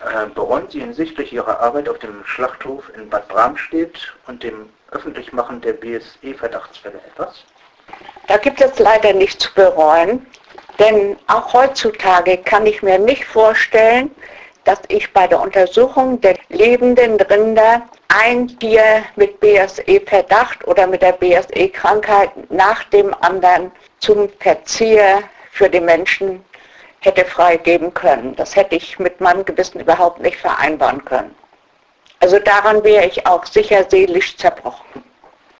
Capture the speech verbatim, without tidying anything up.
Äh, bereuen Sie hinsichtlich Ihrer Arbeit auf dem Schlachthof in Bad Bramstedt und dem Öffentlichmachen der B S E-Verdachtsfälle etwas? Da gibt es leider nichts zu bereuen, denn auch heutzutage kann ich mir nicht vorstellen, dass ich bei der Untersuchung der lebenden Rinder ein Tier mit B S E-Verdacht oder mit der B S E-Krankheit nach dem anderen zum Verzehr für die Menschen hätte freigeben können. Das hätte ich mit meinem Gewissen überhaupt nicht vereinbaren können. Also daran wäre ich auch sicher seelisch zerbrochen.